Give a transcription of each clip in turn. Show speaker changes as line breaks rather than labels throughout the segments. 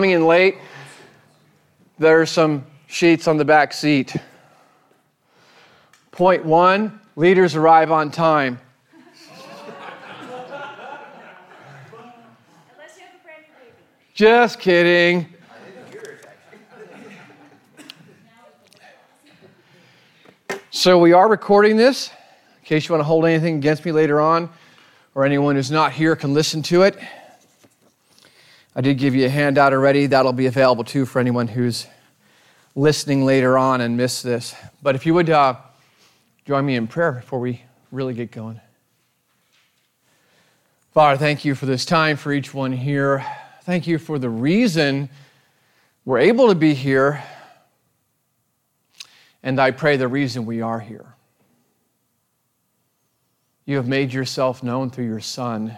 Coming in late, there are some sheets on the back seat. Point 1, leaders arrive on time.
Unless you have a brand new baby.
Just kidding. So we are recording this, in case you want to hold anything against me later on, or anyone who's not here can listen to it. I did give you a handout already. That'll be available too for anyone who's listening later on and missed this. But if you would join me in prayer before we really get going. Father, thank you for this time for each one here. Thank you for the reason we're able to be here. And I pray the reason we are here. You have made yourself known through your Son.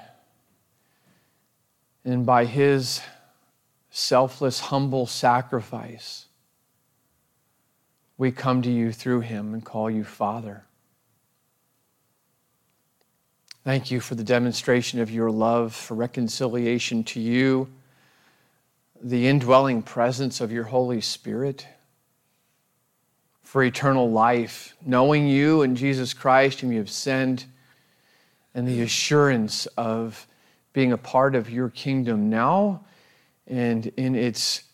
And by his selfless, humble sacrifice, we come to you through him and call you Father. Thank you for the demonstration of your love, for reconciliation to you, the indwelling presence of your Holy Spirit, for eternal life, knowing you and Jesus Christ whom you have sent, and the assurance of being a part of your kingdom now and in its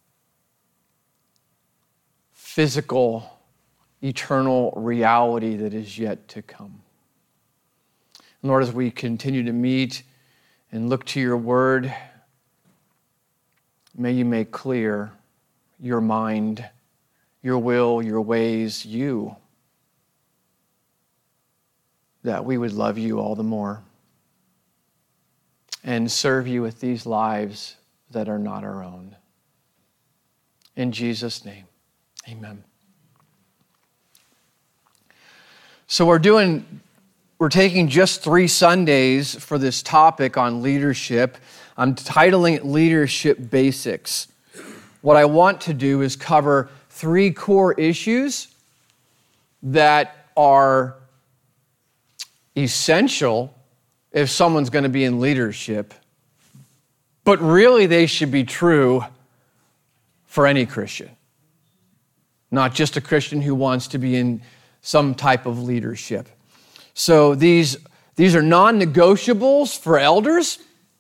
physical, eternal reality that is yet to come. And Lord, as we continue to meet and look to your word, may you make clear your mind, your will, your ways, you, that we would love you all the more and serve you with these lives that are not our own. In Jesus' name, amen. So we're taking just 3 Sundays for this topic on leadership. I'm titling it Leadership Basics. What I want to do is cover 3 core issues that are essential if someone's going to be in leadership, but really they should be true for any Christian, not just a Christian who wants to be in some type of leadership. So these are non-negotiables for elders,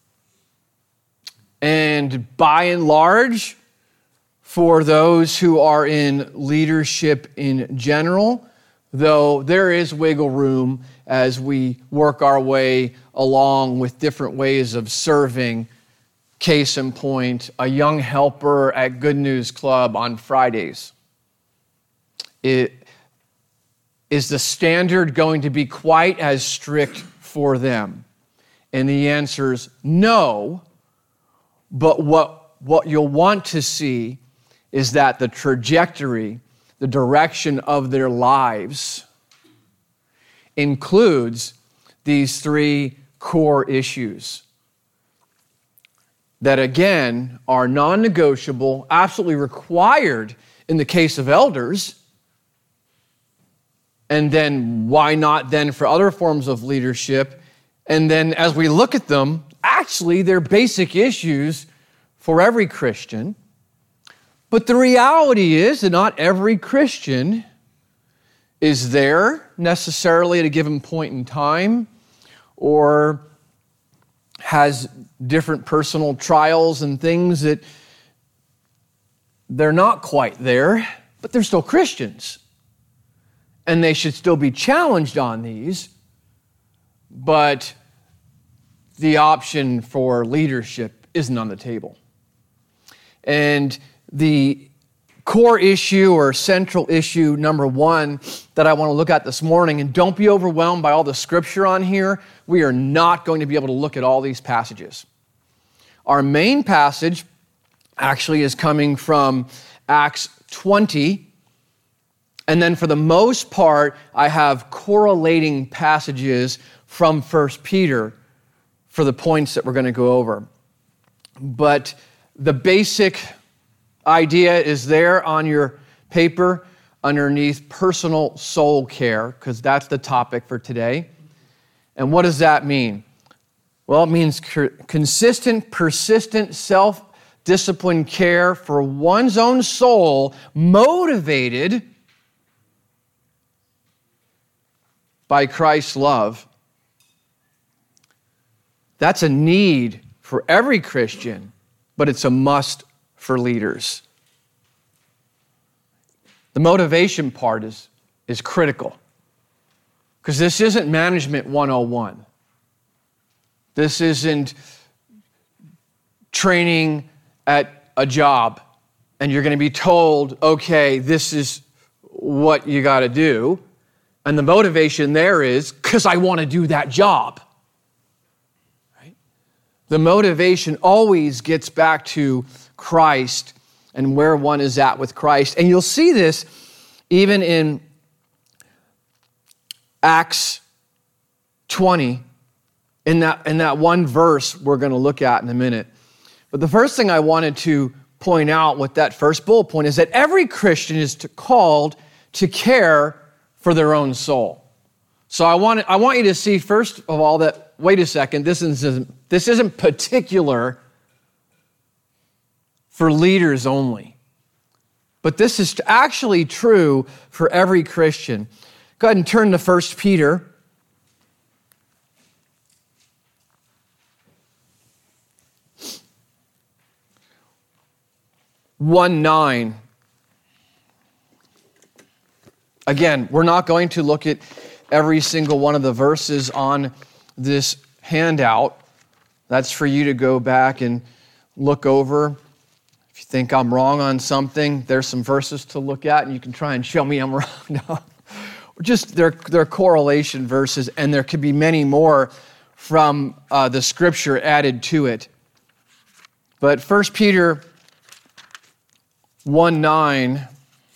and by and large, for those who are in leadership in general, though there is wiggle room as we work our way along with different ways of serving. Case in point, a young helper at Good News Club on Fridays. Is the standard going to be quite as strict for them? And the answer is no, but what you'll want to see is that the trajectory, the direction of their lives includes these 3 core issues that, again, are non-negotiable, absolutely required in the case of elders, and then why not then for other forms of leadership? And then as we look at them, actually they're basic issues for every Christian. But the reality is that not every Christian is there necessarily at a given point in time or has different personal trials and things that they're not quite there, but they're still Christians. And they should still be challenged on these, but the option for leadership isn't on the table. And the core issue or central issue number 1 that I want to look at this morning, and don't be overwhelmed by all the scripture on here. We are not going to be able to look at all these passages. Our main passage actually is coming from Acts 20, and then for the most part, I have correlating passages from 1 Peter for the points that we're going to go over. But the basic idea is there on your paper underneath personal soul care, because that's the topic for today. And what does that mean? Well, it means consistent, persistent, disciplined care for one's own soul, motivated by Christ's love. That's a need for every Christian, but it's a must for leaders. The motivation part is critical, because this isn't management 101. This isn't training at a job, and you're going to be told, okay, this is what you got to do. And the motivation there is, because I want to do that job. Right? The motivation always gets back to Christ and where one is at with Christ. And you'll see this even in Acts 20, in that one verse we're going to look at in a minute. But the first thing I wanted to point out with that first bullet point is that every Christian is called to care for their own soul. So I want you to see, first of all, that, wait a second, this isn't particular for leaders only. But this is actually true for every Christian. Go ahead and turn to 1 Peter. One 9. Again, we're not going to look at every single one of the verses on this handout. That's for you to go back and look over. If you think I'm wrong on something, there's some verses to look at, and you can try and show me I'm wrong. No. Just they're correlation verses, and there could be many more from the Scripture added to it. But 1 Peter 1:9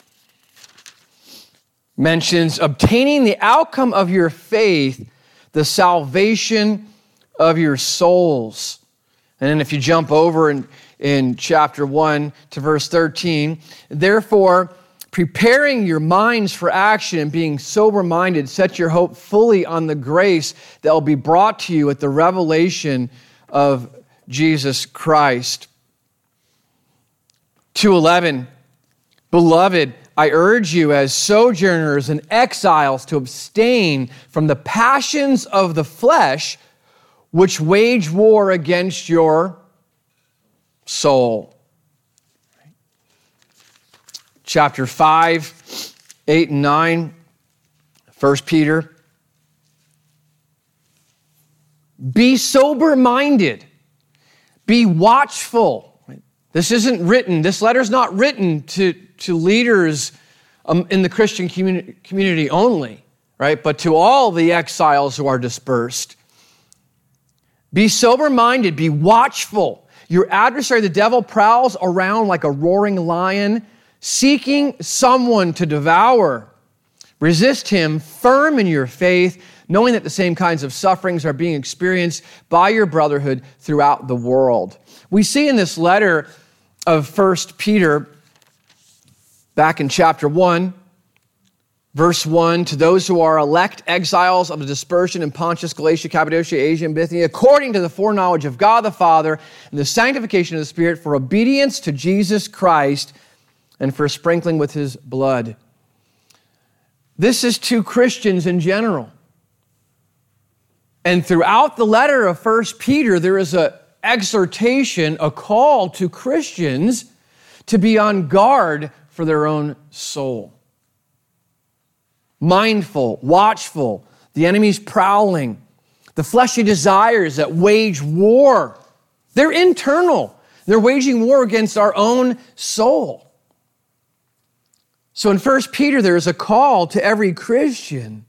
mentions obtaining the outcome of your faith, the salvation of your souls. And then if you jump over in chapter 1 to verse 13, therefore, preparing your minds for action and being sober-minded, set your hope fully on the grace that will be brought to you at the revelation of Jesus Christ. 2:11, beloved, I urge you as sojourners and exiles to abstain from the passions of the flesh which wage war against your soul. Chapter 5, 8 and 9, 1 Peter. Be sober-minded. Be watchful. This letter's not written to leaders in the Christian community only, right? But to all the exiles who are dispersed. Be sober-minded, be watchful. Your adversary, the devil, prowls around like a roaring lion, seeking someone to devour. Resist him, firm in your faith, knowing that the same kinds of sufferings are being experienced by your brotherhood throughout the world. We see in this letter of 1 Peter, back in chapter 1, verse 1, to those who are elect exiles of the dispersion in Pontus, Galatia, Cappadocia, Asia, and Bithynia, according to the foreknowledge of God the Father and the sanctification of the Spirit, for obedience to Jesus Christ and for sprinkling with his blood. This is to Christians in general. And throughout the letter of 1 Peter, there is an exhortation, a call to Christians to be on guard for their own soul. Mindful, watchful, the enemy's prowling, the fleshly desires that wage war. They're internal. They're waging war against our own soul. So in 1 Peter, there is a call to every Christian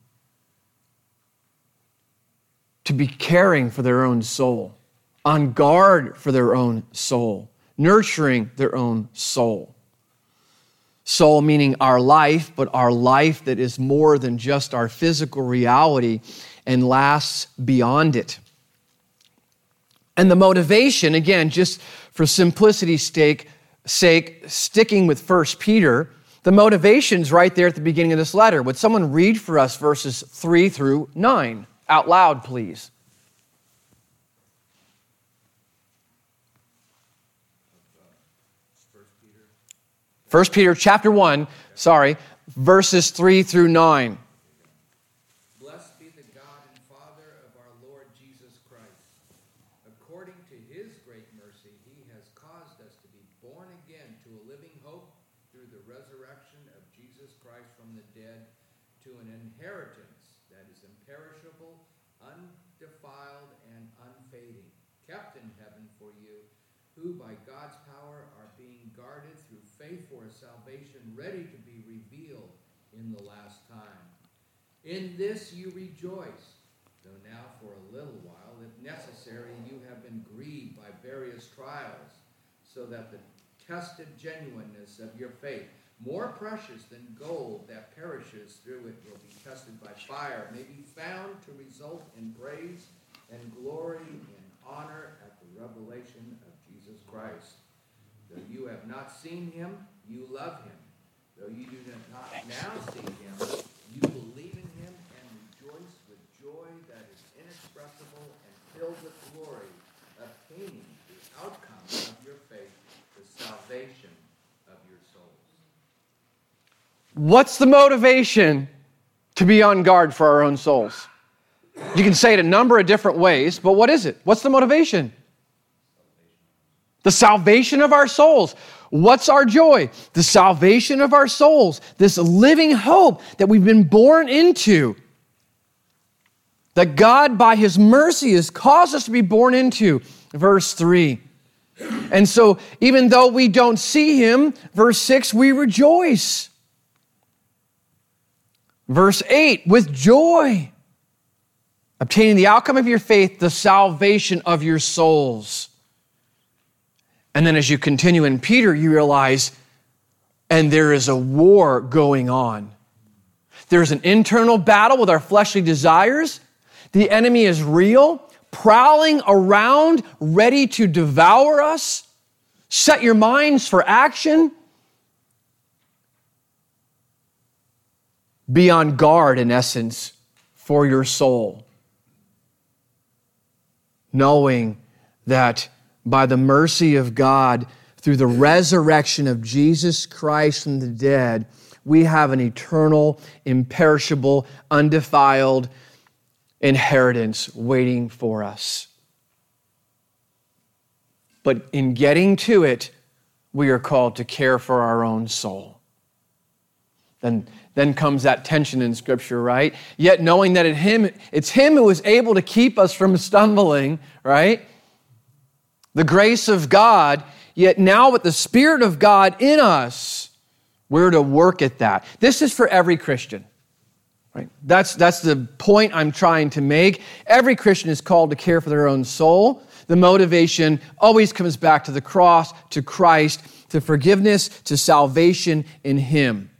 to be caring for their own soul, on guard for their own soul, nurturing their own soul. Soul meaning our life, but our life that is more than just our physical reality and lasts beyond it. And the motivation, again, just for simplicity's sake, sticking with 1 Peter, the motivation's right there at the beginning of this letter. Would someone read for us verses 3 through 9 out loud, please? 1 Peter chapter 1, verses 3 through 9.
Blessed be the God and Father of our Lord Jesus Christ. According to his great mercy, he has caused us to be born again to a living hope through the resurrection of Jesus Christ from the dead, to an inheritance that is imperishable, undefiled, and unfading, kept in heaven for you, who by God's power are being guarded through faith for a salvation ready to be revealed in the last time. In this you rejoice, though now for a little while, if necessary, you have been grieved by various trials, so that the tested genuineness of your faith, more precious than gold that perishes through it, will be tested by fire, may be found to result in praise and glory and honor at the revelation of Jesus Christ. Though you have not seen him, you love him. Though you do not now see him, you believe in him and rejoice with joy that is inexpressible and filled with glory, obtaining the outcome of your faith, the salvation of your souls.
What's the motivation to be on guard for our own souls? You can say it a number of different ways, but what is it? What's the motivation? The salvation of our souls. What's our joy? The salvation of our souls. This living hope that we've been born into. That God, by his mercy, has caused us to be born into. Verse 3. And so, even though we don't see him, verse 6, we rejoice. Verse 8, with joy. Obtaining the outcome of your faith, the salvation of your souls. And then as you continue in Peter, you realize, and there is a war going on. There's an internal battle with our fleshly desires. The enemy is real, prowling around, ready to devour us. Set your minds for action. Be on guard, in essence, for your soul. Knowing that by the mercy of God, through the resurrection of Jesus Christ from the dead, we have an eternal, imperishable, undefiled inheritance waiting for us. But in getting to it, we are called to care for our own soul. Then comes that tension in Scripture, right? Yet knowing that it's Him who is able to keep us from stumbling, right? The grace of God, yet now with the Spirit of God in us, we're to work at that. This is for every Christian, right? That's the point I'm trying to make. Every Christian is called to care for their own soul. The motivation always comes back to the cross, to Christ, to forgiveness, to salvation in Him.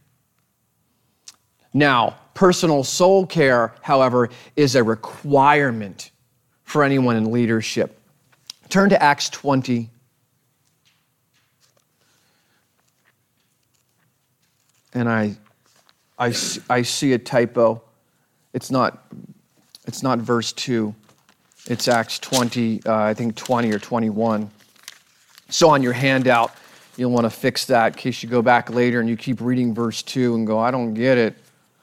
Now, personal soul care, however, is a requirement for anyone in leadership. Turn to Acts 20. And I see a typo. It's not verse 2. It's Acts 20, I think 20 or 21. So on your handout, you'll want to fix that in case you go back later and you keep reading verse 2 and go, I don't get it.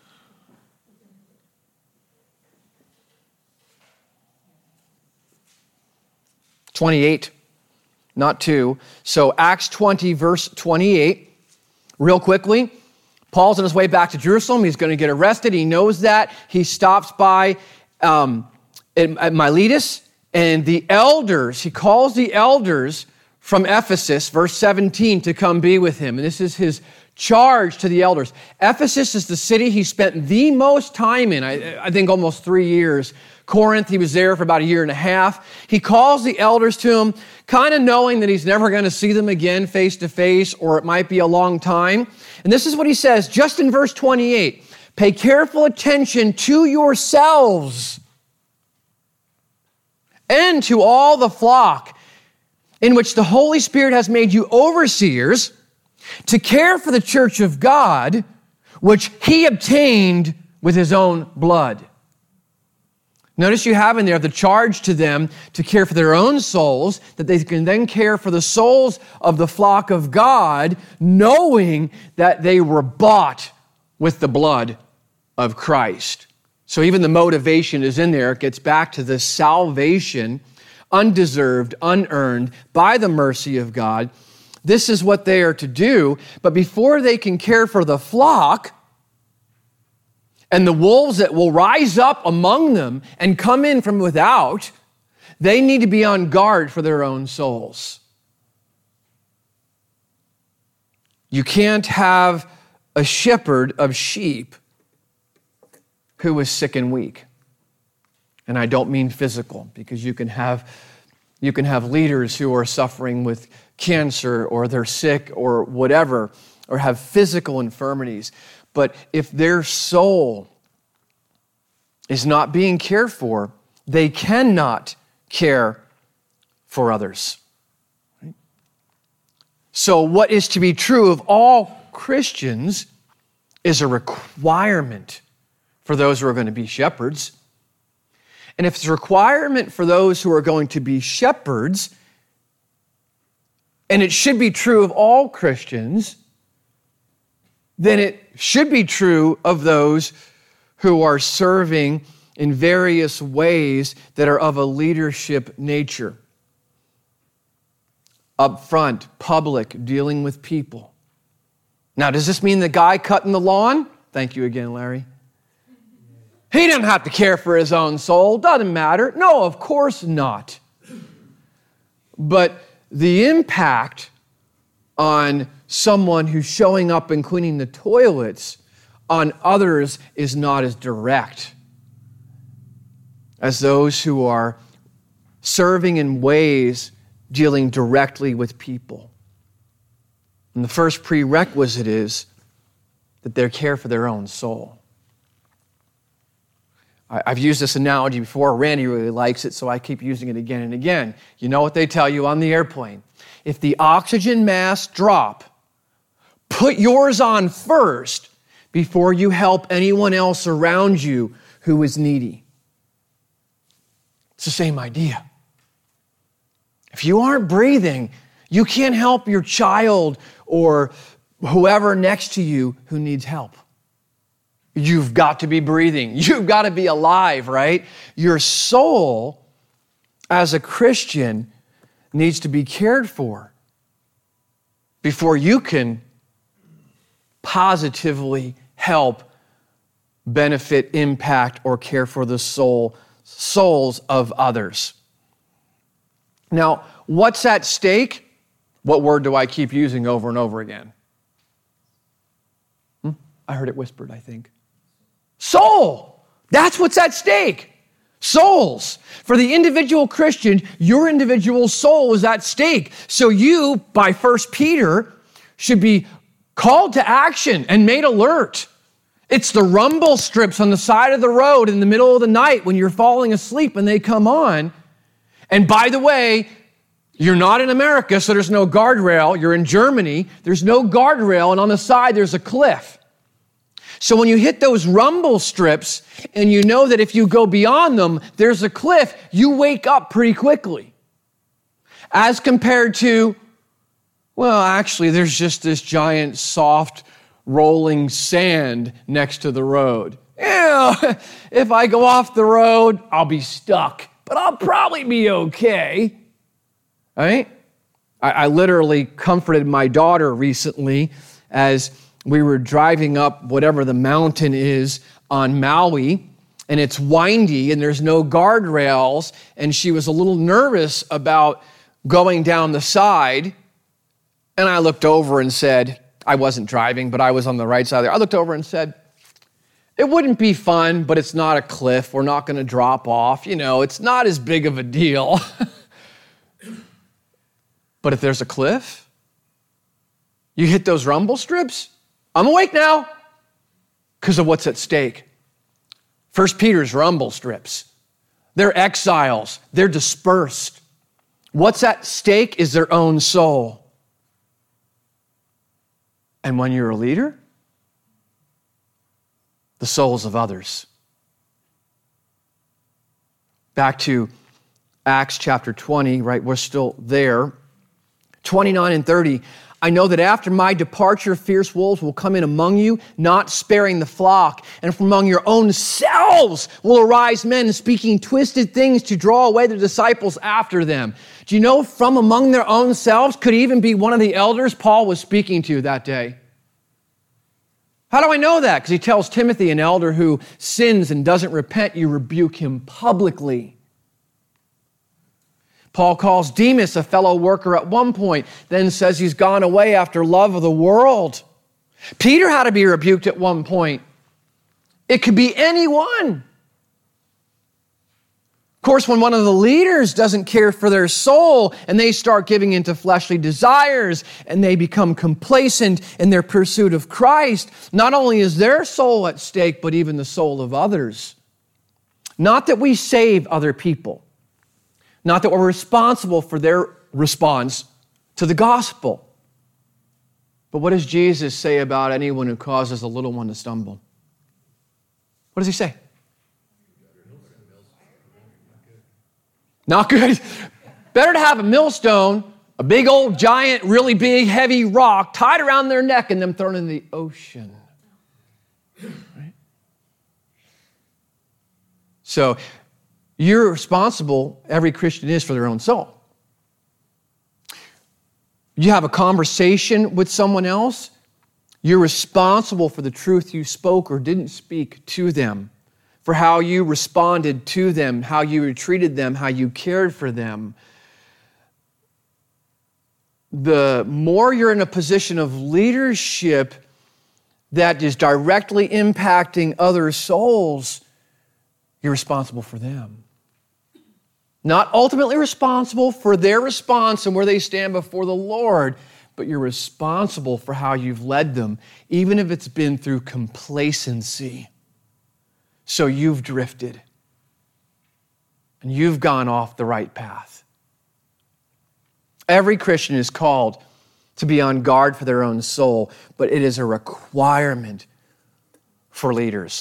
(28), not 2. So Acts 20, verse 28. Real quickly, Paul's on his way back to Jerusalem. He's going to get arrested. He knows that. He stops by at Miletus, and the elders, he calls the elders from Ephesus, verse 17, to come be with him. And this is his charge to the elders. Ephesus is the city he spent the most time in, I think almost 3 years. Corinth, he was there for about 1.5 years. He calls the elders to him, kind of knowing that he's never going to see them again face to face, or it might be a long time. And this is what he says, just in verse 28. Pay careful attention to yourselves and to all the flock in which the Holy Spirit has made you overseers to care for the church of God, which he obtained with his own blood. Notice you have in there the charge to them to care for their own souls, that they can then care for the souls of the flock of God, knowing that they were bought with the blood of Christ. So even the motivation is in there. It gets back to the salvation, undeserved, unearned, by the mercy of God. This is what they are to do. But before they can care for the flock and the wolves that will rise up among them and come in from without, they need to be on guard for their own souls. You can't have a shepherd of sheep who is sick and weak. And I don't mean physical, because you can have leaders who are suffering with cancer, or they're sick, or whatever, or have physical infirmities. But if their soul is not being cared for, they cannot care for others. So what is to be true of all Christians is a requirement for those who are going to be shepherds. And if it's a requirement for those who are going to be shepherds, and it should be true of all Christians, then it should be true of those who are serving in various ways that are of a leadership nature. Up front, public, dealing with people. Now, does this mean the guy cutting the lawn? Thank you again, Larry. He didn't have to care for his own soul. Doesn't matter. No, of course not. But the impact on someone who's showing up and cleaning the toilets on others is not as direct as those who are serving in ways dealing directly with people. And the first prerequisite is that they care for their own soul. I've used this analogy before. Randy really likes it, so I keep using it again and again. You know what they tell you on the airplane? If the oxygen masks drop, put yours on first before you help anyone else around you who is needy. It's the same idea. If you aren't breathing, you can't help your child or whoever next to you who needs help. You've got to be breathing. You've got to be alive, right? Your soul, as a Christian, needs to be cared for before you can positively help, benefit, impact, or care for the souls of others. Now, what's at stake? What word do I keep using over and over again? I heard it whispered, I think. Soul. That's what's at stake. Souls. For the individual Christian, your individual soul is at stake. So you, by 1 Peter, should be called to action and made alert. It's the rumble strips on the side of the road in the middle of the night when you're falling asleep and they come on. And by the way, you're not in America, so there's no guardrail. You're in Germany. There's no guardrail, and on the side there's a cliff. So when you hit those rumble strips and you know that if you go beyond them, there's a cliff, you wake up pretty quickly. As compared to, well, actually, there's just this giant, soft, rolling sand next to the road. Yeah, if I go off the road, I'll be stuck, but I'll probably be okay. All right? I literally comforted my daughter recently as we were driving up whatever the mountain is on Maui, and it's windy and there's no guardrails, and she was a little nervous about going down the side. And I looked over and said, I wasn't driving, but I was on the right side there. I looked over and said, it wouldn't be fun, but it's not a cliff. We're not going to drop off. You know, it's not as big of a deal. But if there's a cliff, you hit those rumble strips, I'm awake now because of what's at stake. 1 Peter's rumble strips. They're exiles. They're dispersed. What's at stake is their own soul. And when you're a leader, the souls of others. Back to Acts chapter 20, right? We're still there. 29 and 30. I know that after my departure, fierce wolves will come in among you, not sparing the flock. And from among your own selves will arise men speaking twisted things to draw away the disciples after them. Do you know from among their own selves could even be one of the elders Paul was speaking to that day? How do I know that? Because he tells Timothy, an elder who sins and doesn't repent, you rebuke him publicly. Paul calls Demas a fellow worker at one point, then says he's gone away after love of the world. Peter had to be rebuked at one point. It could be anyone. Of course, when one of the leaders doesn't care for their soul and they start giving into fleshly desires and they become complacent in their pursuit of Christ, not only is their soul at stake, but even the soul of others. Not that we save other people. Not that we're responsible for their response to the gospel. But what does Jesus say about anyone who causes a little one to stumble? What does he say? Not good. Better to have a millstone, a big old giant, really big, heavy rock tied around their neck and them thrown in the ocean. Right? So, you're responsible, every Christian is, for their own soul. You have a conversation with someone else, you're responsible for the truth you spoke or didn't speak to them, for how you responded to them, how you treated them, how you cared for them. The more you're in a position of leadership that is directly impacting other souls, you're responsible for them. Not ultimately responsible for their response and where they stand before the Lord, but you're responsible for how you've led them, even if it's been through complacency. So you've drifted and you've gone off the right path. Every Christian is called to be on guard for their own soul, but it is a requirement for leaders.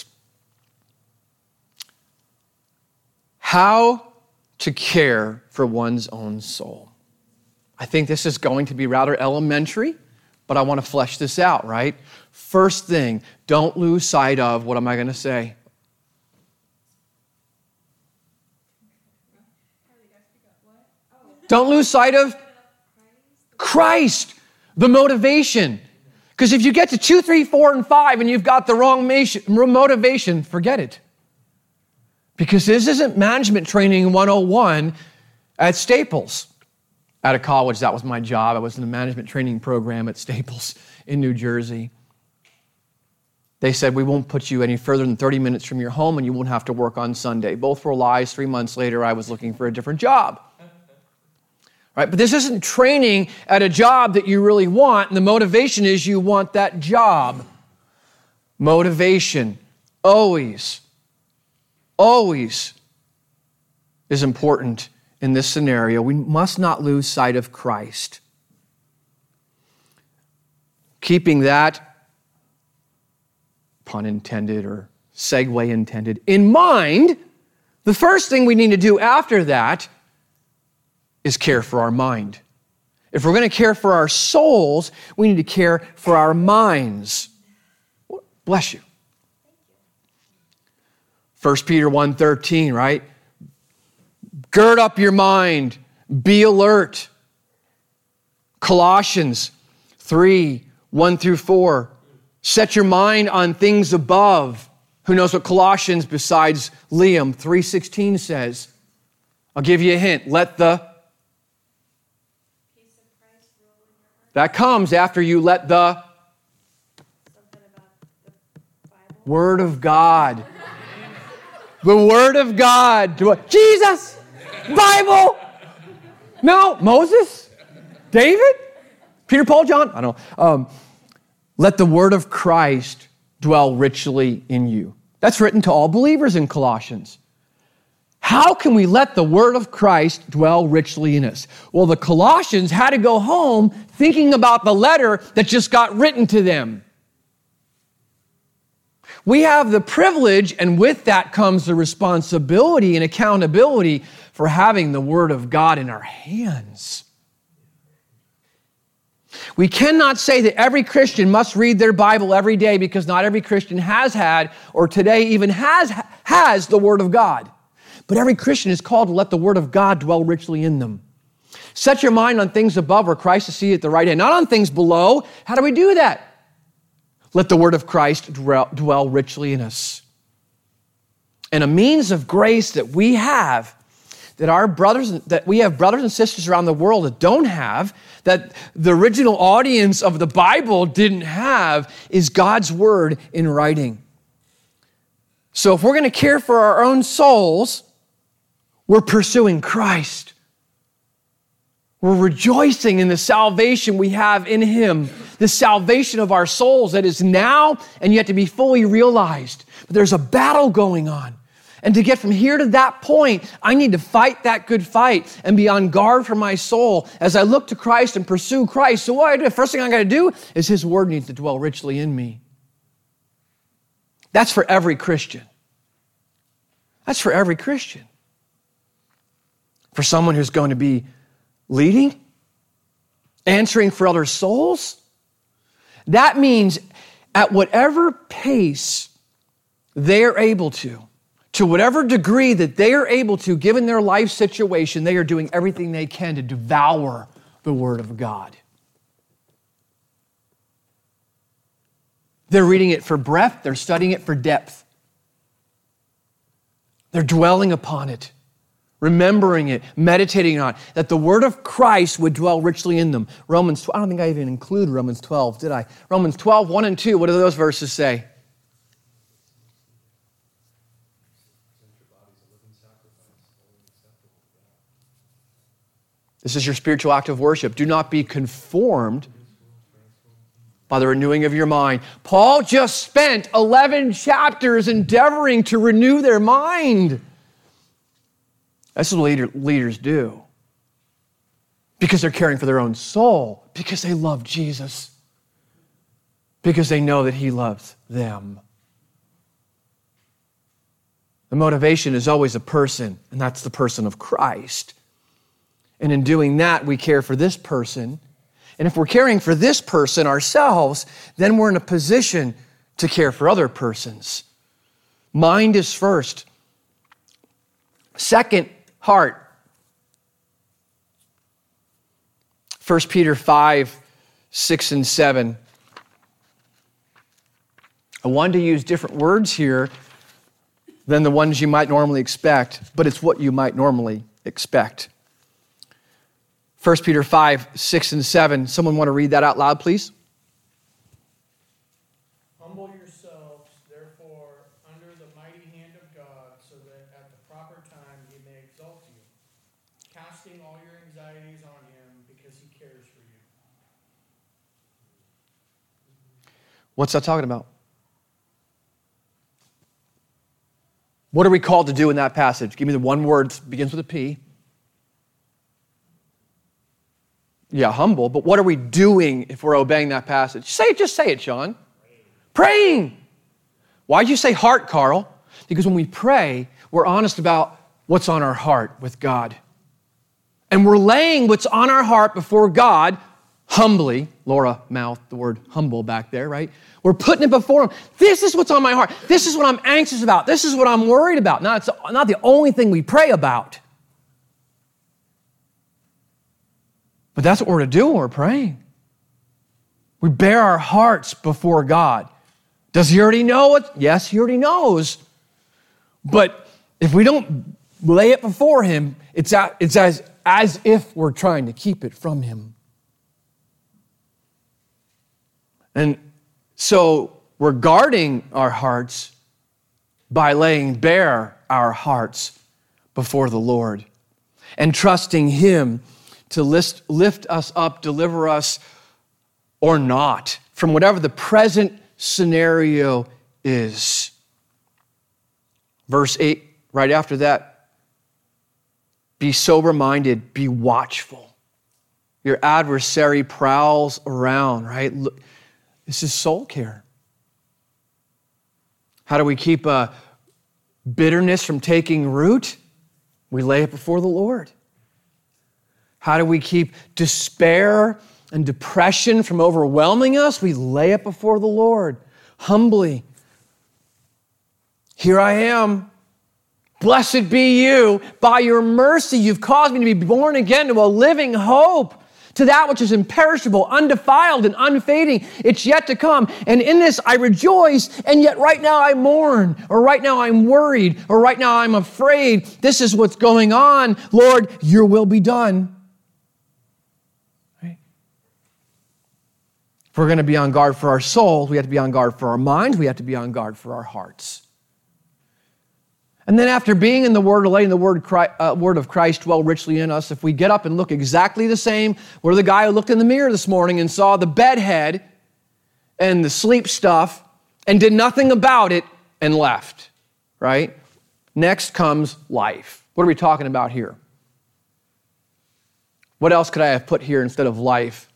How to care for one's own soul. I think this is going to be rather elementary, but I want to flesh this out, right? First thing, don't lose sight of, what am I going to say? Don't lose sight of Christ, the motivation. Because if you get to 2, 3, 4, and 5 and you've got the wrong motivation, forget it. Because this isn't management training 101 at Staples. Out of college, that was my job. I was in the management training program at Staples in New Jersey. They said, we won't put you any further than 30 minutes from your home and you won't have to work on Sunday. Both were lies. 3 months later, I was looking for a different job. Right? But this isn't training at a job that you really want, and the motivation is you want that job. Motivation, always is important in this scenario. We must not lose sight of Christ. Keeping that, pun intended or segue intended, in mind, the first thing we need to do after that is care for our mind. If we're going to care for our souls, we need to care for our minds. Bless you. 1 Peter 1:13, right? Gird up your mind. Be alert. Colossians 3:1-4. Set your mind on things above. Who knows what Colossians besides Liam 3:16 says? I'll give you a hint. Let the peace of Christ rule in your heart. That comes after you let the something about the Bible. Word of God. The Word of God. Jesus! Bible! No, Moses? David? Peter, Paul, John? I don't know. Let the Word of Christ dwell richly in you. That's written to all believers in Colossians. How can we let the Word of Christ dwell richly in us? Well, the Colossians had to go home thinking about the letter that just got written to them. We have the privilege, and with that comes the responsibility and accountability for having the Word of God in our hands. We cannot say that every Christian must read their Bible every day because not every Christian has had or today even has the Word of God. But every Christian is called to let the Word of God dwell richly in them. Set your mind on things above where Christ is seated at the right hand, not on things below. How do we do that? Let the Word of Christ dwell richly in us. And a means of grace that we have, that we have brothers and sisters around the world that don't have, that the original audience of the Bible didn't have, is God's Word in writing. So if we're going to care for our own souls, we're pursuing Christ. We're rejoicing in the salvation we have in Him, the salvation of our souls that is now and yet to be fully realized. But there's a battle going on. And to get from here to that point, I need to fight that good fight and be on guard for my soul as I look to Christ and pursue Christ. So what I do, the first thing I got to do is His Word needs to dwell richly in me. That's for every Christian. That's for every Christian. For someone who's going to be leading, answering for other souls, that means at whatever pace they're able to whatever degree that they are able to, given their life situation, they are doing everything they can to devour the Word of God. They're reading it for breadth, they're studying it for depth. They're dwelling upon it, remembering it, meditating on it, that the Word of Christ would dwell richly in them. I don't think I even include Romans 12, did I? Romans 12, 1 and 2, what do those verses say? This is your spiritual act of worship. Do not be conformed by the renewing of your mind. Paul just spent 11 chapters endeavoring to renew their mind. That's what leaders do. Because they're caring for their own soul. Because they love Jesus. Because they know that He loves them. The motivation is always a person, and that's the person of Christ. And in doing that, we care for this person. And if we're caring for this person ourselves, then we're in a position to care for other persons. Mind is first. Second, heart. 1 Peter 5, 6 and 7. I wanted to use different words here than the ones you might normally expect, but it's what you might normally expect. 1 Peter 5, 6 and 7. Someone want to read that out loud, please?
Humble yourselves, therefore, under the mighty hand of God, so that at the proper time He may exalt you, casting all your anxieties on Him because He cares for you.
What's that talking about? What are we called to do in that passage? Give me the one word that begins with a P. Yeah, humble, but what are we doing if we're obeying that passage? Just say it, Sean. Praying. Why'd you say heart, Carl? Because when we pray, we're honest about what's on our heart with God. And we're laying what's on our heart before God humbly. Laura mouthed the word humble back there, right? We're putting it before Him. This is what's on my heart. This is what I'm anxious about. This is what I'm worried about. Now, it's not the only thing we pray about. But that's what we're to do when we're praying. We bear our hearts before God. Does He already know it? Yes, He already knows. But if we don't lay it before Him, it's as if we're trying to keep it from Him. And so we're guarding our hearts by laying bare our hearts before the Lord and trusting Him to lift us up, deliver us, or not, from whatever the present scenario is. Verse 8, right after that, be sober-minded, be watchful. Your adversary prowls around, right? Look, this is soul care. How do we keep bitterness from taking root? We lay it before the Lord. How do we keep despair and depression from overwhelming us? We lay it before the Lord, humbly. Here I am. Blessed be you. By your mercy, you've caused me to be born again to a living hope, to that which is imperishable, undefiled, and unfading. It's yet to come. And in this I rejoice, and yet right now I mourn, or right now I'm worried, or right now I'm afraid. This is what's going on. Lord, your will be done. Right? If we're going to be on guard for our souls, we have to be on guard for our minds. We have to be on guard for our hearts. And then after being in the Word, letting the Word of Christ dwell richly in us, if we get up and look exactly the same, we're the guy who looked in the mirror this morning and saw the bedhead and the sleep stuff and did nothing about it and left, right? Next comes life. What are we talking about here? What else could I have put here instead of life?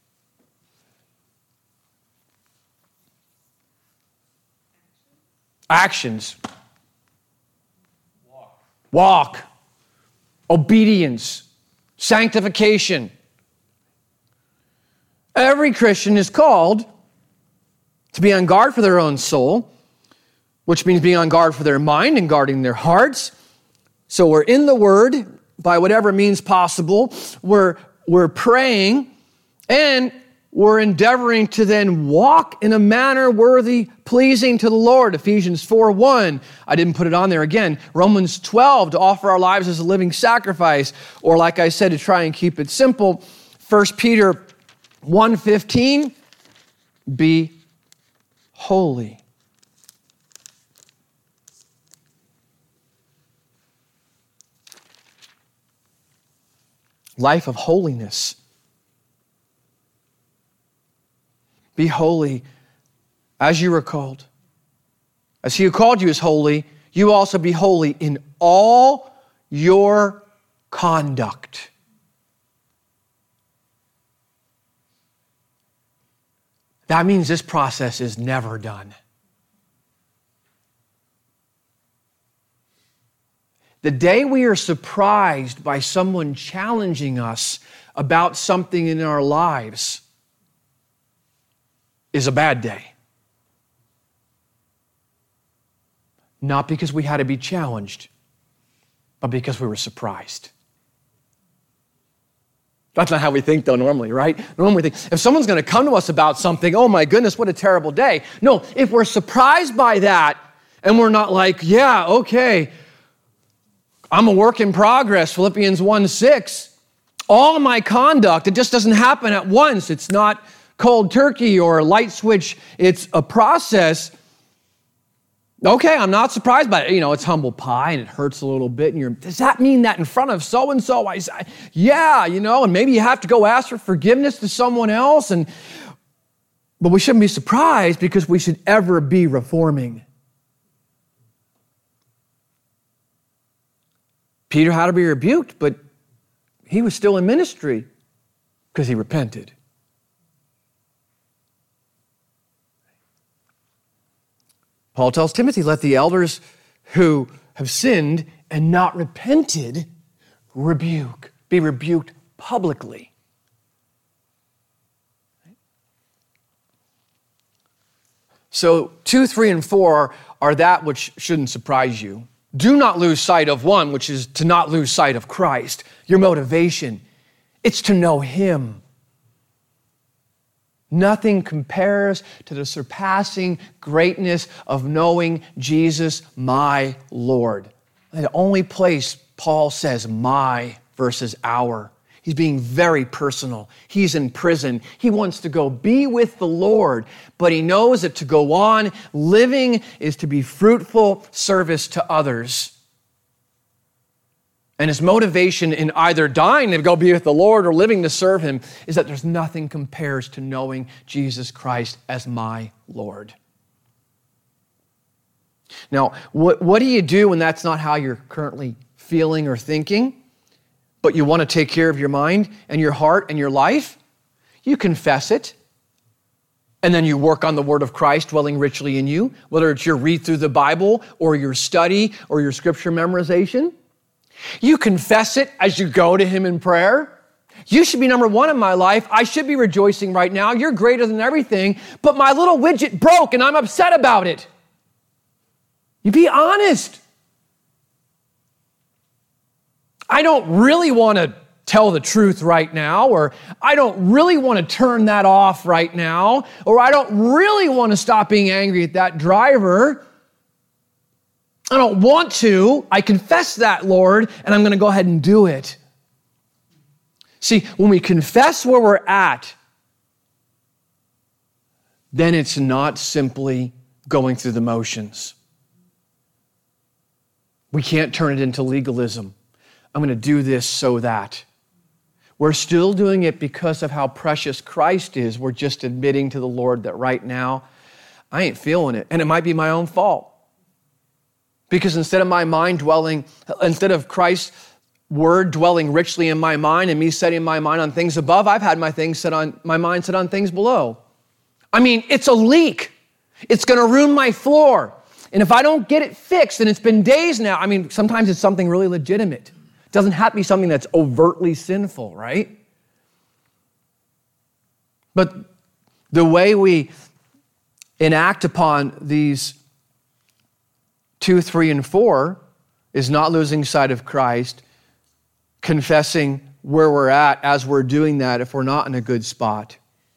Actions. Walk, obedience, sanctification. Every Christian is called to be on guard for their own soul, which means being on guard for their mind and guarding their hearts. So we're in the Word by whatever means possible. We're praying, and we're endeavoring to then walk in a manner worthy, pleasing to the Lord. Ephesians 4:1. I didn't put it on there again. Romans 12, to offer our lives as a living sacrifice. Or like I said, to try and keep it simple, 1 Peter 1:15, be holy. Life of holiness. Be holy as you were called. As he who called you is holy, you also be holy in all your conduct. That means this process is never done. The day we are surprised by someone challenging us about something in our lives is a bad day. Not because we had to be challenged, but because we were surprised. That's not how we think, though, normally, right? Normally we think, if someone's going to come to us about something, oh my goodness, what a terrible day. No, if we're surprised by that, and we're not like, yeah, okay, I'm a work in progress, Philippians 1:6. All of my conduct, it just doesn't happen at once. It's not cold turkey or a light switch. It's a process. Okay, I'm not surprised by it. You know, it's humble pie and it hurts a little bit. And does that mean that in front of so-and-so? Yeah, you know, and maybe you have to go ask for forgiveness to someone else. But we shouldn't be surprised because we should ever be reforming. Peter had to be rebuked, but he was still in ministry because he repented. Paul tells Timothy, let the elders who have sinned and not repented be rebuked publicly. So 2, 3, and 4 are that which shouldn't surprise you. Do not lose sight of one, which is to not lose sight of Christ. Your motivation, it's to know Him. Nothing compares to the surpassing greatness of knowing Jesus, my Lord. The only place Paul says my versus our. He's being very personal. He's in prison. He wants to go be with the Lord, but he knows that to go on living is to be fruitful service to others. And his motivation in either dying to go be with the Lord or living to serve Him is that there's nothing compares to knowing Jesus Christ as my Lord. Now, what do you do when that's not how you're currently feeling or thinking, but you want to take care of your mind and your heart and your life? You confess it. And then you work on the word of Christ dwelling richly in you, whether it's your read through the Bible or your study or your scripture memorization. You confess it as you go to him in prayer. You should be number one in my life. I should be rejoicing right now. You're greater than everything, but my little widget broke and I'm upset about it. You be honest. I don't really want to tell the truth right now, or I don't really want to turn that off right now, or I don't really want to stop being angry at that driver. I don't want to. I confess that, Lord, and I'm going to go ahead and do it. See, when we confess where we're at, then it's not simply going through the motions. We can't turn it into legalism. I'm going to do this so that. We're still doing it because of how precious Christ is. We're just admitting to the Lord that right now, I ain't feeling it. And it might be my own fault. Because instead of Christ's word dwelling richly in my mind and me setting my mind on things above, I've had my mind set on things below. I mean, it's a leak. It's going to ruin my floor. And if I don't get it fixed, and it's been days now, I mean, sometimes it's something really legitimate. It doesn't have to be something that's overtly sinful, right? But the way we enact upon these 2, 3, and 4 is not losing sight of Christ, confessing where we're at as we're doing that if we're not in a good spot.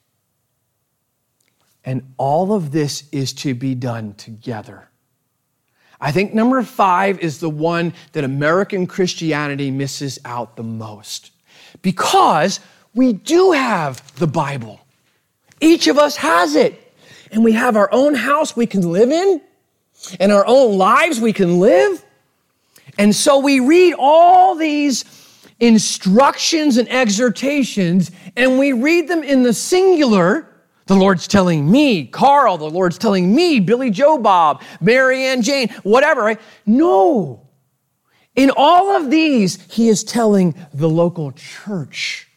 And all of this is to be done together. I think number 5 is the one that American Christianity misses out the most. Because we do have the Bible. Each of us has it. And we have our own house we can live in, and our own lives we can live. And so we read all these instructions and exhortations, and we read them in the singular. The Lord's telling me, Carl, the Lord's telling me, Billy Joe Bob, Mary Ann Jane, whatever, right? No. In all of these, he is telling the local church.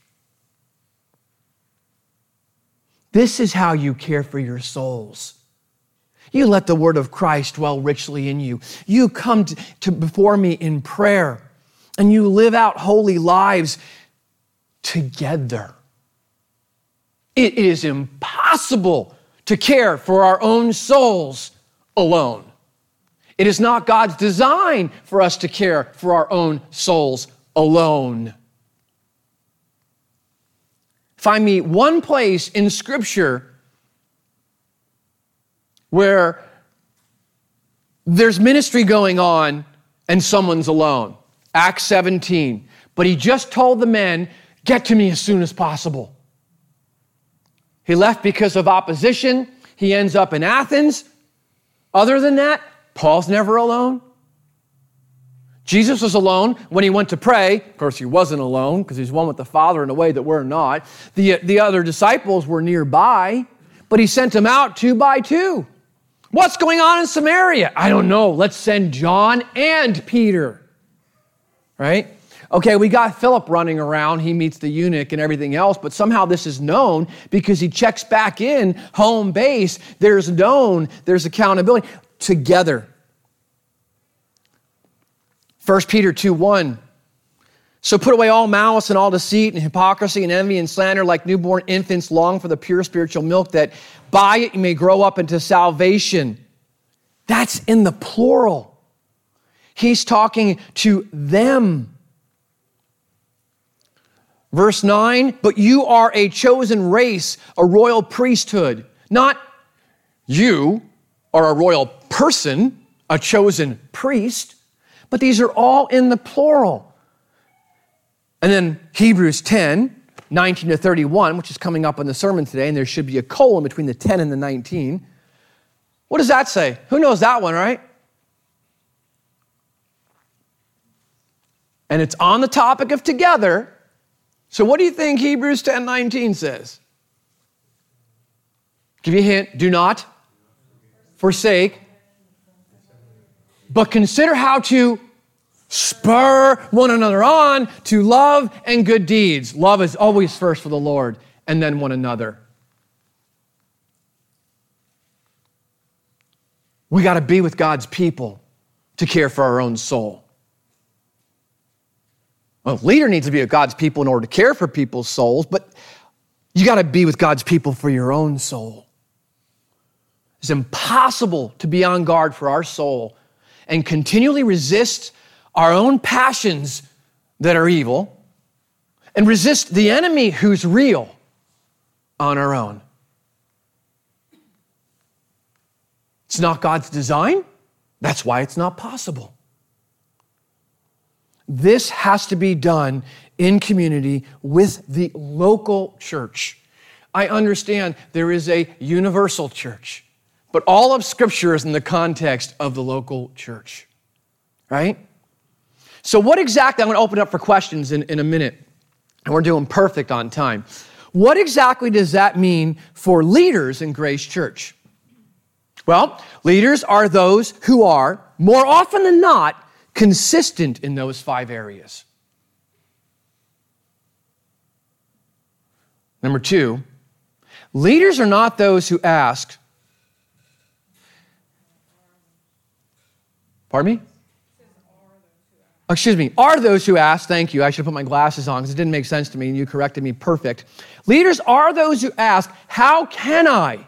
This is how you care for your souls. You let the word of Christ dwell richly in you. You come to before me in prayer, and you live out holy lives together. It is impossible to care for our own souls alone. It is not God's design for us to care for our own souls alone. Find me one place in Scripture where there's ministry going on and someone's alone. Acts 17. But he just told the men, get to me as soon as possible. He left because of opposition. He ends up in Athens. Other than that, Paul's never alone. Jesus was alone when he went to pray. Of course, he wasn't alone because he's one with the Father in a way that we're not. The other disciples were nearby, but he sent them out 2 by 2. What's going on in Samaria? I don't know. Let's send John and Peter. Right? Okay, we got Philip running around. He meets the eunuch and everything else, but somehow this is known because he checks back in, home base. There's accountability together. 1 Peter 2:1. So put away all malice and all deceit and hypocrisy and envy and slander, like newborn infants long for the pure spiritual milk, that by it you may grow up into salvation. That's in the plural. He's talking to them. Verse 9, but you are a chosen race, a royal priesthood. Not you are a royal person, a chosen priest, but these are all in the plural. And then Hebrews 10, 19 to 31, which is coming up in the sermon today, and there should be a colon between the 10 and the 19. What does that say? Who knows that one, right? And it's on the topic of together. So what do you think Hebrews 10:19 says? Give you a hint. Do not forsake, but consider how to spur one another on to love and good deeds. Love is always first for the Lord and then one another. We got to be with God's people to care for our own soul. Well, a leader needs to be with God's people in order to care for people's souls, but you got to be with God's people for your own soul. It's impossible to be on guard for our soul and continually resist our own passions that are evil and resist the enemy who's real on our own. It's not God's design. That's why it's not possible. This has to be done in community with the local church. I understand there is a universal church, but all of Scripture is in the context of the local church, right? So what exactly, I'm going to open up for questions in a minute, and we're doing perfect on time. What exactly does that mean for leaders in Grace Church? Well, leaders are those who are, more often than not, consistent in those 5 areas. Number 2, leaders are not those who ask, pardon me? Excuse me, are those who ask, thank you, I should put my glasses on because it didn't make sense to me and you corrected me, perfect. Leaders are those who ask, how can I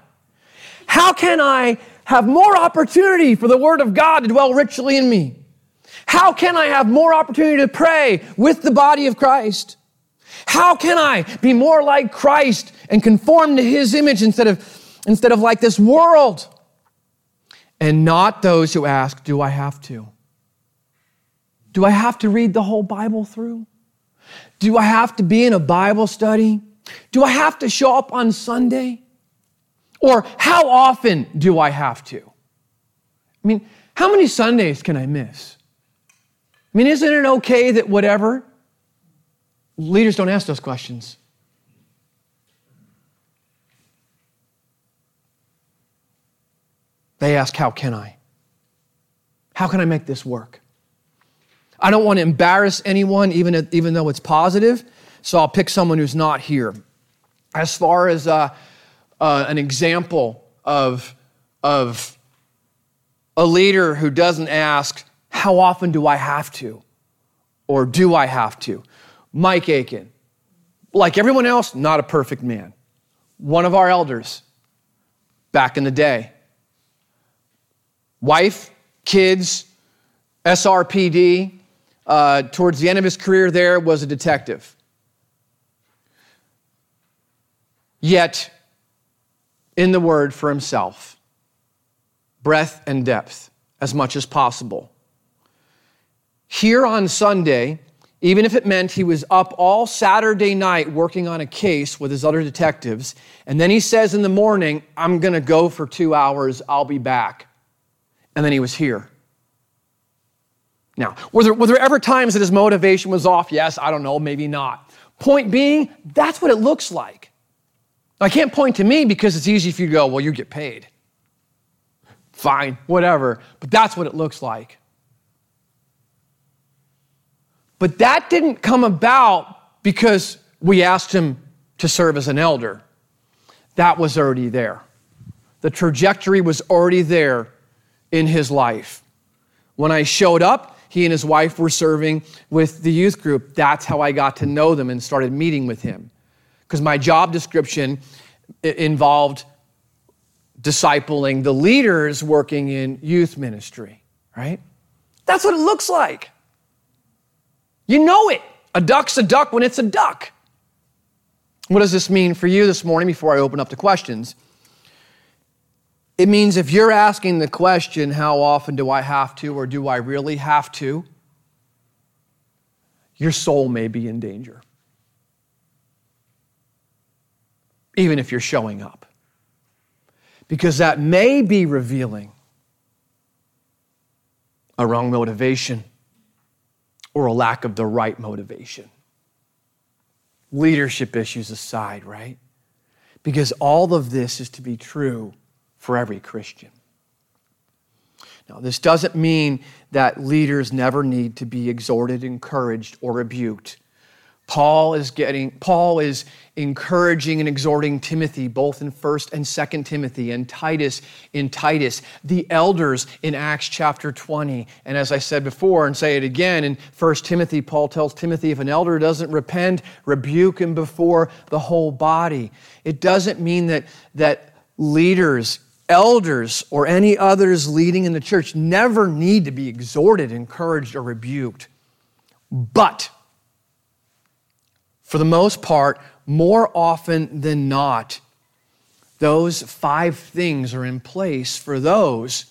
have more opportunity for the Word of God to dwell richly in me? How can I have more opportunity to pray with the body of Christ? How can I be more like Christ and conform to His image instead of like this world? And not those who ask, do I have to? Do I have to read the whole Bible through? Do I have to be in a Bible study? Do I have to show up on Sunday? Or how often do I have to? I mean, how many Sundays can I miss? I mean, isn't it okay that whatever? Leaders don't ask those questions. They ask, how can I? How can I make this work? I don't want to embarrass anyone, even though it's positive, so I'll pick someone who's not here. As far as an example of a leader who doesn't ask, how often do I have to? Or do I have to? Mike Aiken, like everyone else, not a perfect man. One of our elders back in the day. Wife, kids, SRPD, towards the end of his career there was a detective. Yet, in the Word for himself, breadth and depth as much as possible. Here on Sunday, even if it meant he was up all Saturday night working on a case with his other detectives, and then he says in the morning, I'm going to go for 2 hours, I'll be back. And then he was here. Now, were there ever times that his motivation was off? Yes, I don't know, maybe not. Point being, that's what it looks like. I can't point to me because it's easy for you to go, well, you get paid. Fine, whatever. But that's what it looks like. But that didn't come about because we asked him to serve as an elder. That was already there. The trajectory was already there in his life. When I showed up, he and his wife were serving with the youth group. That's how I got to know them and started meeting with him. Because my job description involved discipling the leaders working in youth ministry, right? That's what it looks like. You know it. A duck's a duck when it's a duck. What does this mean for you this morning before I open up to questions? It means if you're asking the question, how often do I have to, or do I really have to, your soul may be in danger. Even if you're showing up. Because that may be revealing a wrong motivation or a lack of the right motivation. Leadership issues aside, right? Because all of this is to be true for every Christian. Now, this doesn't mean that leaders never need to be exhorted, encouraged, or rebuked. Paul is encouraging and exhorting Timothy, both in 1st and 2nd Timothy, and Titus in Titus, the elders in Acts chapter 20. And as I said before, and say it again, in 1 Timothy, Paul tells Timothy, if an elder doesn't repent, rebuke him before the whole body. It doesn't mean that leaders, elders, or any others leading in the church never need to be exhorted, encouraged, or rebuked. But for the most part, more often than not, those 5 things are in place for those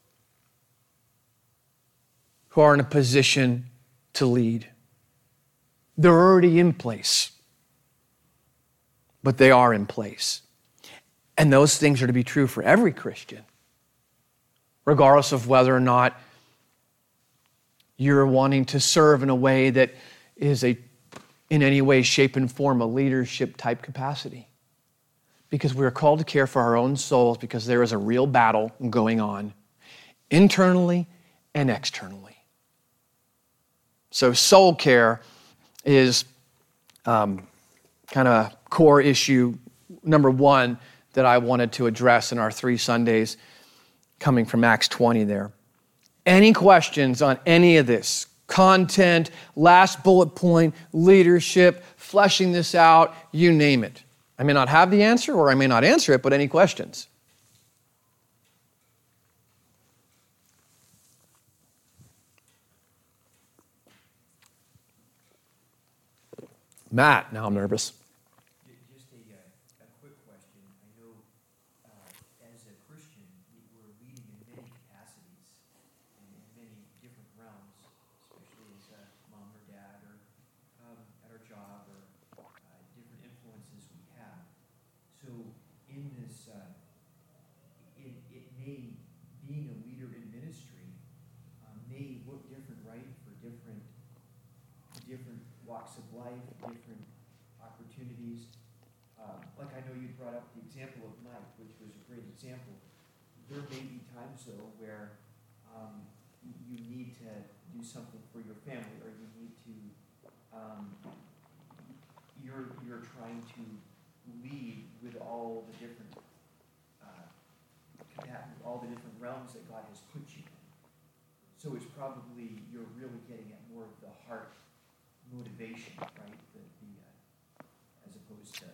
who are in a position to lead. They're already in place, but they are in place. And those things are to be true for every Christian, regardless of whether or not you're wanting to serve in a way that is in any way, shape, and form, a leadership type capacity. Because we are called to care for our own souls, because there is a real battle going on internally and externally. So soul care is kind of a core issue, number 1, that I wanted to address in our 3 Sundays coming from Acts 20 there. Any questions on any of this? Content, last bullet point, leadership, fleshing this out, you name it. I may not have the answer or I may not answer it, but any questions? Matt, now I'm nervous.
Just a quick question. I know as a Christian, we're leading in many capacities and in many different realms, especially as a mom or dad or at our job or different influences we have. So in this, being a leader in ministry may look different, right, for different walks of life, different opportunities. Like I know you brought up the example of Mike, which was a great example. There may be times, though, where you need to do something for your family, or you need to, you're trying to lead with all the different realms that God has put you in. So it's probably, you're really getting at more of the heart motivation, right? As opposed to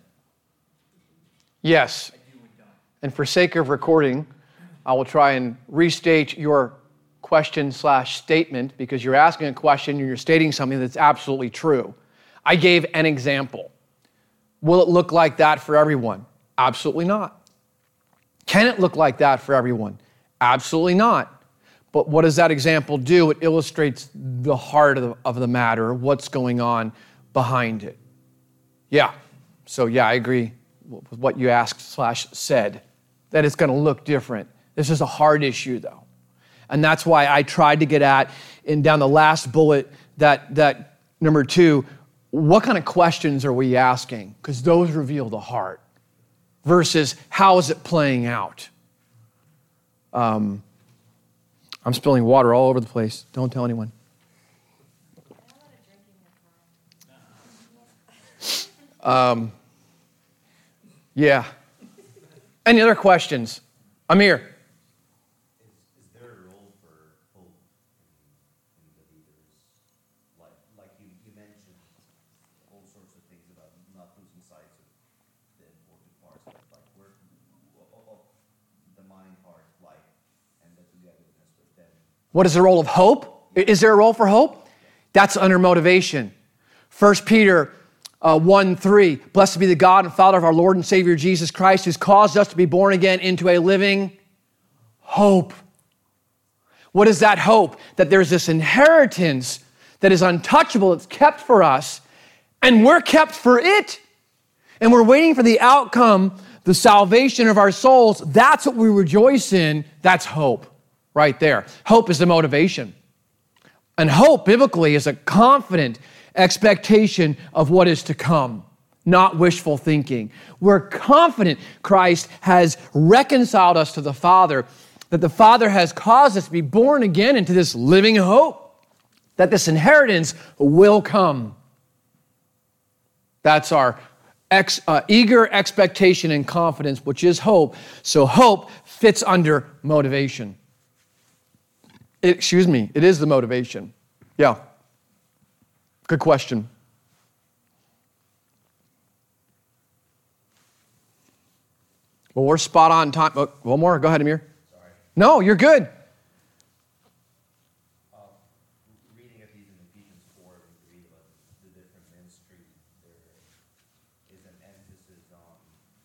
yes.
I do and done.
And for sake of recording, I will try and restate your question/statement, because you're asking a question and you're stating something that's absolutely true. I gave an example. Will it look like that for everyone? Absolutely not. Can it look like that for everyone? Absolutely not. But what does that example do? It illustrates the heart of the matter, what's going on behind it. Yeah. So yeah, I agree with what you asked/said, that it's going to look different. This is a hard issue, though. And that's why I tried to get at, down the last bullet, that number 2, what kind of questions are we asking? Because those reveal the heart versus how is it playing out. I'm spilling water all over the place. Don't tell anyone. Yeah. Any other questions? Amir.
Is there a role for hope in the leaders? Like you mentioned all sorts of things about not losing sight of the important parts, but like where the mind, heart, life, and the togetherness with them.
What is the role of hope? Is there a role for hope? That's under motivation. 1 Peter 1:3, blessed be the God and Father of our Lord and Savior Jesus Christ, who's caused us to be born again into a living hope. What is that hope? That there's this inheritance that is untouchable, that's kept for us, and we're kept for it. And we're waiting for the outcome, the salvation of our souls. That's what we rejoice in. That's hope right there. Hope is the motivation. And hope, biblically, is a confident expectation of what is to come, not wishful thinking. We're confident Christ has reconciled us to the Father, that the Father has caused us to be born again into this living hope, that this inheritance will come. That's our eager expectation and confidence, which is hope. So hope fits under motivation. It is the motivation. Yeah. Good question. Well, we're spot on time. Oh, one more. Go ahead, Amir.
Sorry.
No, you're good.
Reading Ephesians 4, we read about the different ministries. There is an emphasis on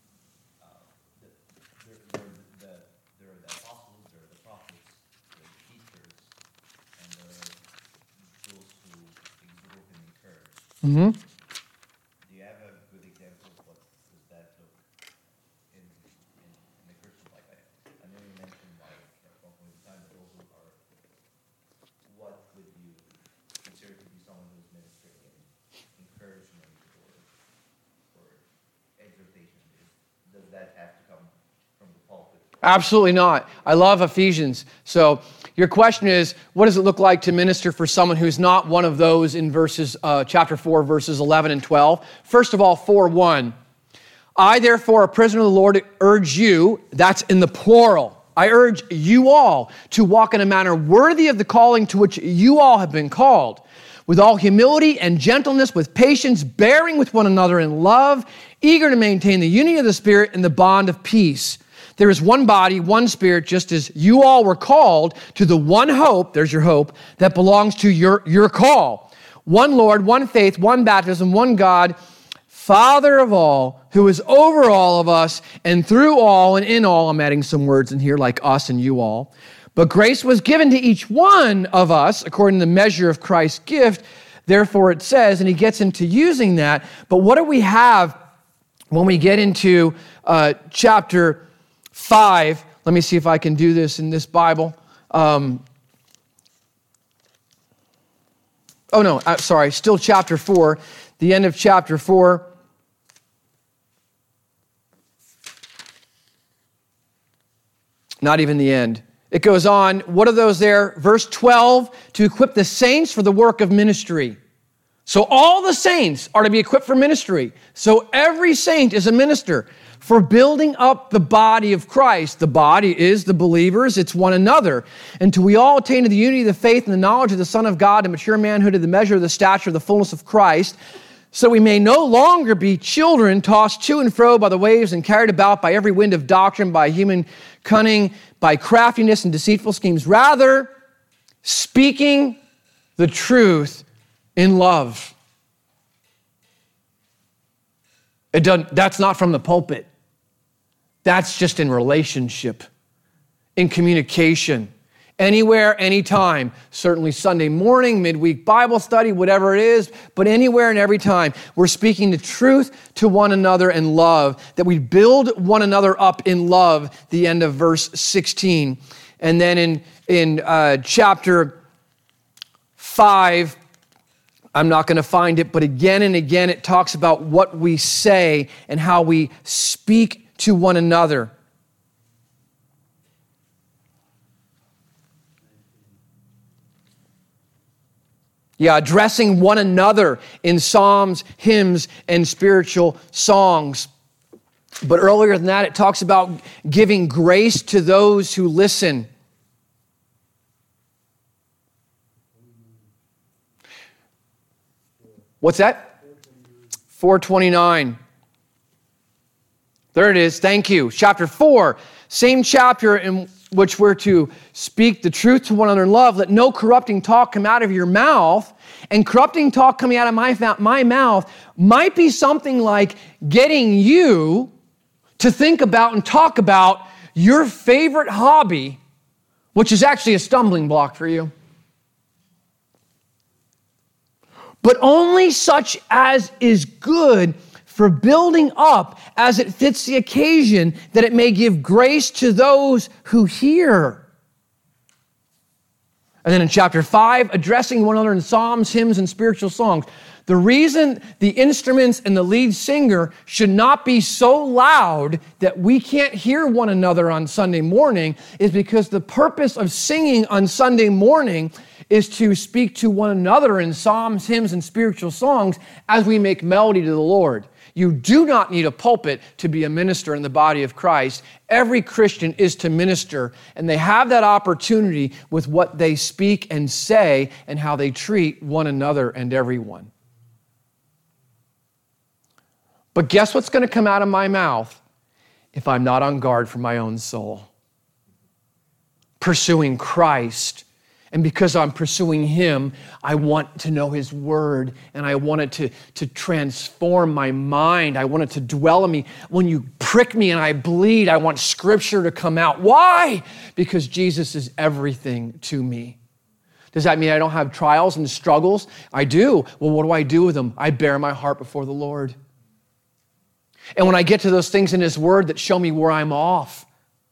there are the apostles, there are the prophets, there are the teachers, and there are those who exhort and encourage.
Mm-hmm.
Do you have a good example of what does that look in the Christian life? I know you mentioned like at one point in time, but also what would you consider to be someone who's ministering in encouragement or exhortation? Does that have to come from the pulpit?
Absolutely not. I love Ephesians. So your question is, what does it look like to minister for someone who's not one of those in chapter 4, verses 11 and 12? First of all, 4:1. I, therefore, a prisoner of the Lord, urge you, that's in the plural, I urge you all to walk in a manner worthy of the calling to which you all have been called, with all humility and gentleness, with patience, bearing with one another in love, eager to maintain the unity of the Spirit and the bond of peace. There is one body, one Spirit, just as you all were called to the one hope, there's your hope, that belongs to your call. One Lord, one faith, one baptism, one God, Father of all, who is over all of us, and through all and in all, I'm adding some words in here like us and you all. But grace was given to each one of us according to the measure of Christ's gift. Therefore it says, and he gets into using that, but what do we have when we get into chapter 5? Let me see if I can do this in this Bible. Still chapter 4, the end of chapter 4. Not even the end. It goes on. What are those there? Verse 12, to equip the saints for the work of ministry. So all the saints are to be equipped for ministry. So every saint is a minister for building up the body of Christ. The body is the believers. It's one another. Until we all attain to the unity of the faith and the knowledge of the Son of God and mature manhood to the measure of the stature of the fullness of Christ, so we may no longer be children tossed to and fro by the waves and carried about by every wind of doctrine, by human cunning, by craftiness and deceitful schemes. Rather, speaking the truth in love. That's not from the pulpit. That's just in relationship, in communication. Anywhere, anytime. Certainly Sunday morning, midweek Bible study, whatever it is, but anywhere and every time, we're speaking the truth to one another in love, that we build one another up in love, the end of verse 16. And then in chapter 5, I'm not going to find it, but again and again, it talks about what we say and how we speak to one another. Yeah, addressing one another in psalms, hymns, and spiritual songs. But earlier than that, it talks about giving grace to those who listen. What's that? 429. There it is. Thank you. Chapter 4, same chapter in which we're to speak the truth to one another in love. Let no corrupting talk come out of your mouth. And corrupting talk coming out of my mouth might be something like getting you to think about and talk about your favorite hobby, which is actually a stumbling block for you. But only such as is good for building up as it fits the occasion, that it may give grace to those who hear. And then in chapter 5, addressing one another in psalms, hymns, and spiritual songs. The reason the instruments and the lead singer should not be so loud that we can't hear one another on Sunday morning is because the purpose of singing on Sunday morning is to speak to one another in psalms, hymns, and spiritual songs as we make melody to the Lord. You do not need a pulpit to be a minister in the body of Christ. Every Christian is to minister, and they have that opportunity with what they speak and say and how they treat one another and everyone. But guess what's going to come out of my mouth if I'm not on guard for my own soul? Pursuing Christ. And because I'm pursuing Him, I want to know His Word, and I want it to transform my mind. I want it to dwell in me. When you prick me and I bleed, I want Scripture to come out. Why? Because Jesus is everything to me. Does that mean I don't have trials and struggles? I do. Well, what do I do with them? I bear my heart before the Lord. And when I get to those things in His Word that show me where I'm off,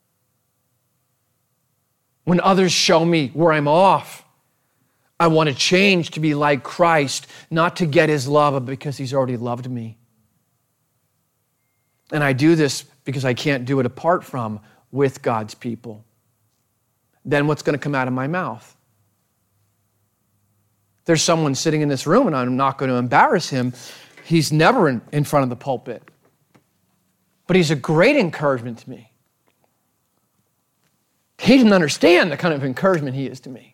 when others show me where I'm off, I want to change to be like Christ, not to get His love, but because He's already loved me. And I do this because I can't do it apart from, with God's people. Then what's going to come out of my mouth? There's someone sitting in this room, and I'm not going to embarrass him. He's never in front of the pulpit. But he's a great encouragement to me. He didn't understand the kind of encouragement he is to me.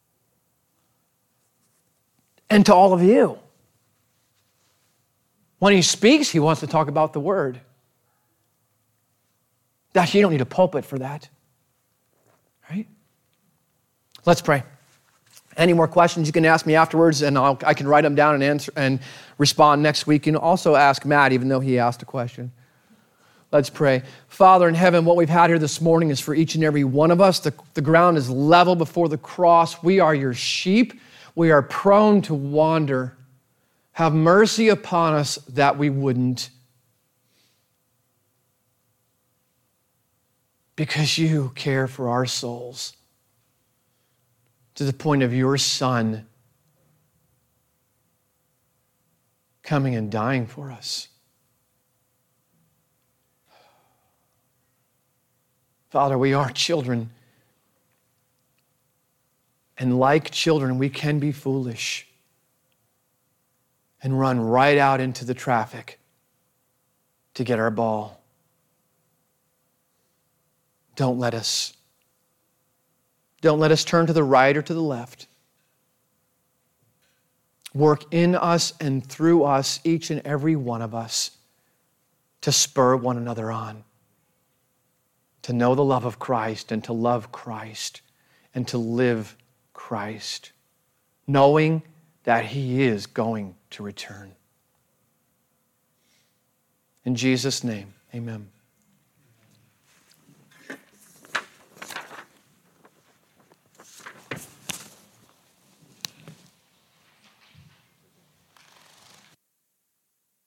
And to all of you. When he speaks, he wants to talk about the Word. Gosh, you don't need a pulpit for that. Right? Let's pray. Any more questions you can ask me afterwards, and I can write them down and answer and respond next week. You can also ask Matt, even though he asked a question. Let's pray. Father in heaven, what we've had here this morning is for each and every one of us. The ground is level before the cross. We are your sheep. We are prone to wander. Have mercy upon us that we wouldn't. Because you care for our souls to the point of your Son coming and dying for us. Father, we are children. And like children, we can be foolish and run right out into the traffic to get our ball. Don't let us. Don't let us turn to the right or to the left. Work in us and through us, each and every one of us, to spur one another on. To know the love of Christ and to love Christ and to live Christ, knowing that He is going to return. In Jesus' name, amen.